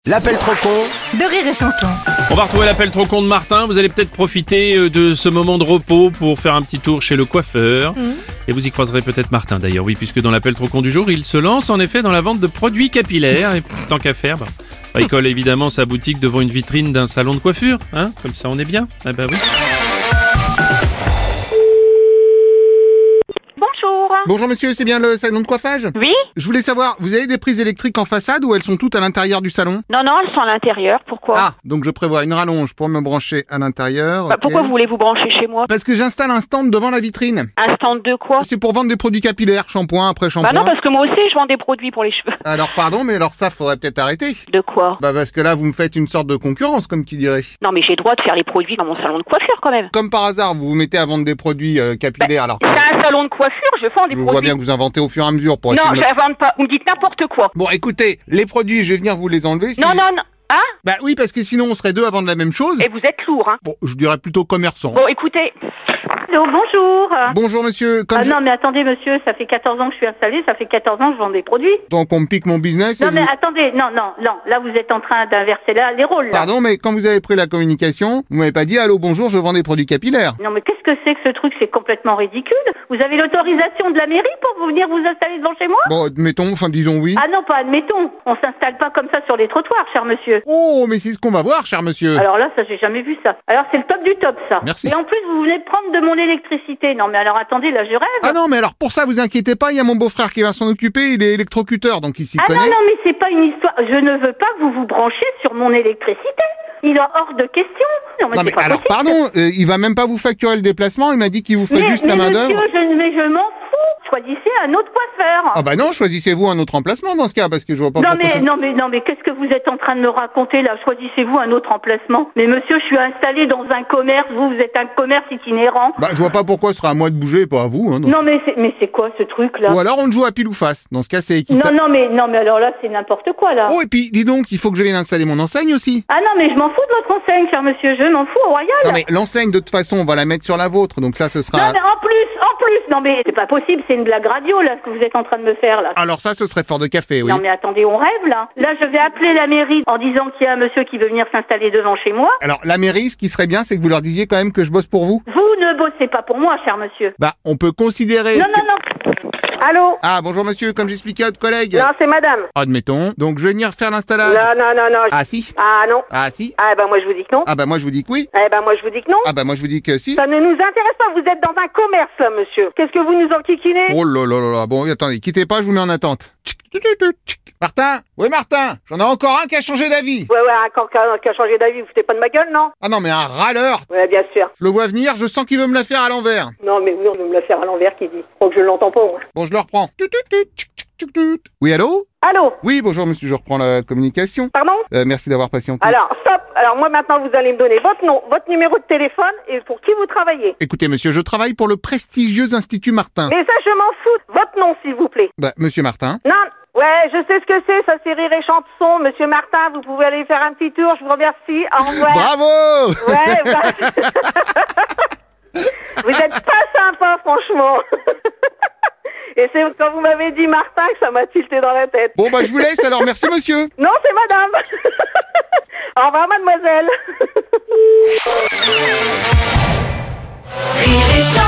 L'appel trop con de Rire et Chanson. On va retrouver l'appel trop con de Martin. Vous allez peut-être profiter de ce moment de repos pour faire un petit tour chez le coiffeur. Et vous y croiserez peut-être Martin d'ailleurs, oui, puisque dans l'appel trop con du jour, il se lance en effet dans la vente de produits capillaires. Et tant qu'à faire, il colle évidemment sa boutique devant une vitrine d'un salon de coiffure. Hein, comme ça on est bien. Ah bah oui. Bonjour monsieur, c'est bien le salon de coiffage? Oui? Je voulais savoir, vous avez des prises électriques en façade ou elles sont toutes à l'intérieur du salon? Non, elles sont à l'intérieur. Pourquoi? Ah, donc je prévois une rallonge pour me brancher à l'intérieur. Bah, ok. pourquoi vous voulez vous brancher chez moi? Parce que j'installe un stand devant la vitrine. Un stand de quoi? C'est pour vendre des produits capillaires, shampoing après shampoing. Bah non, parce que moi aussi je vends des produits pour les cheveux. Alors pardon, mais alors ça faudrait peut-être arrêter. De quoi? Bah parce que là vous me faites une sorte de concurrence, comme qui dirait. Non, mais j'ai le droit de faire les produits dans mon salon de coiffure quand même. Comme par hasard, vous vous mettez à vendre des produits capillaires alors. C'est un salon de coiffure, je vends des Je vois produits. bien que vous inventez au fur et à mesure pour essayer Non, de je vends pas. Vous me dites n'importe quoi. Bon écoutez, les produits je vais venir vous les enlever. Non. Hein? Bah oui, parce que sinon on serait deux à vendre la même chose. Et vous êtes lourd, hein? Bon, je dirais plutôt commerçant. Bon, écoutez. Allô, bonjour. Bonjour monsieur, comme Non, mais attendez, monsieur, ça fait 14 ans que je suis installée, ça fait 14 ans que je vends des produits. Donc on me pique mon business et Non, mais vous... attendez, non, là vous êtes en train d'inverser les rôles, là. Pardon, mais quand vous avez pris la communication, vous m'avez pas dit « Allô, bonjour, je vends des produits capillaires ». Non, mais qu'est-ce que c'est que ce truc? C'est complètement ridicule. Vous avez l'autorisation de la mairie pour venir vous installer devant chez moi? Bon, admettons, enfin disons oui. Ah non, pas admettons. On s'installe pas comme ça sur les trottoirs, cher monsieur. Oh, mais c'est ce qu'on va voir, cher monsieur. Alors là, ça, j'ai jamais vu ça. Alors c'est le top du top, ça. Merci. Et en plus, vous venez de prendre de mon électricité. Non, mais alors attendez, là, je rêve. Ah non, mais alors pour ça, vous inquiétez pas, il y a mon beau-frère qui va s'en occuper, il est électrocuteur, donc il s'y Ah connaît. non, mais c'est pas une histoire. Je ne veux pas que vous vous branchiez sur mon électricité. Il est hors de question. Non c'est mais pas alors possible. pardon, il va même pas vous facturer le déplacement, il m'a dit qu'il vous ferait juste la main monsieur, d'œuvre. je m'en fous. Choisissez un autre coiffeur. Ah bah non, choisissez-vous un autre emplacement dans ce cas, parce que je vois pas Non pourquoi ça... mais qu'est-ce que vous êtes en train de me raconter là? Choisissez-vous un autre emplacement. Mais monsieur, je suis installée dans un commerce, vous êtes un commerce itinérant. Bah je vois pas pourquoi ce sera à moi de bouger et pas à vous. Hein, donc. Non mais c'est quoi ce truc là? Ou alors on le joue à pile ou face, dans ce cas c'est équitable. Non mais alors là c'est n'importe quoi là. Oh et puis dis donc, il faut que je vienne installer mon enseigne aussi. Ah non mais je m'en fous de votre enseigne, cher monsieur, je m'en fous au royal. Non mais l'enseigne de toute façon on va la mettre sur la vôtre, donc ça ce sera... Non mais en plus, non mais c'est pas possible, c'est une blague radio là ce que vous êtes en train de me faire là. Alors ça ce serait fort de café, oui. Non mais attendez, on rêve là. Là je vais appeler la mairie en disant qu'il y a un monsieur qui veut venir s'installer devant chez moi. Alors la mairie, ce qui serait bien, c'est que vous leur disiez quand même que je bosse pour vous. Vous ne bossez pas pour moi, cher monsieur. Bah on peut considérer... Non. Allô? Ah bonjour monsieur, comme j'expliquais à votre collègue. Non, c'est madame. Admettons. Donc je vais venir faire l'installation. Non. Ah si. Ah non. Ah si. Ah ben moi je vous dis que non. Ah bah moi je vous dis que oui. Eh ben moi je vous dis que non. Ah bah moi je vous dis que si. Ça ne nous intéresse pas, vous êtes dans un commerce, là, monsieur. Qu'est-ce que vous nous enquiquinez? Oh là là là là. Bon attendez, quittez pas, je vous mets en attente. Martin. Oui Martin. J'en ai encore un qui a changé d'avis. Ouais, encore qui a changé d'avis, vous foutez pas de ma gueule, non? Ah non mais un râleur. Ouais, bien sûr. Je le vois venir, je sens qu'il veut me la faire à l'envers. Non, mais oui, on veut me la faire à l'envers, qui dit. Faut que je l'entends pas, moi. Bon je le reprends. Oui allô? Allô? Oui bonjour monsieur, je reprends la communication. Pardon? Merci d'avoir patienté. Alors, stop. Alors, moi, maintenant, vous allez me donner votre nom, votre numéro de téléphone et pour qui vous travaillez. Écoutez monsieur, je travaille pour le prestigieux Institut Martin. Mais ça, je m'en fous. Votre nom, s'il vous plaît. Bah monsieur Martin. Non. Ouais, je sais ce que c'est, ça c'est Rire et Chanson. Monsieur Martin, vous pouvez aller faire un petit tour, je vous remercie. Au revoir. Bravo. Ouais, vous êtes pas sympa, franchement. Et c'est quand vous m'avez dit Martin que ça m'a tilté dans la tête. Bon bah je vous laisse alors, merci monsieur. Non, c'est madame. Au revoir, mademoiselle. Rire et Chanson.